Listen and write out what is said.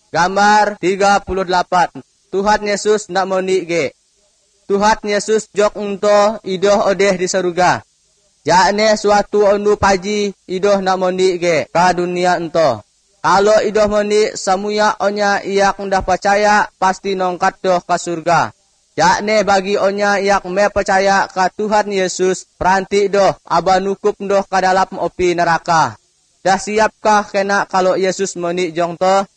Gambar 38. Tuhan Yesus nak moni ge. Tuhan Yesus jok ento idoh odeh di surga. Jakne suatu onu paji idoh nak moni ge ka dunia ento. Kalau idoh moni samuya onya iyak ndah percaya pasti nongkat doh ke surga. Jakne bagi onya iyak me percaya ka Tuhan Yesus peranti doh aba nukup doh ke dalam opi neraka. Dah siapkah kena kalau Yesus moni jong to?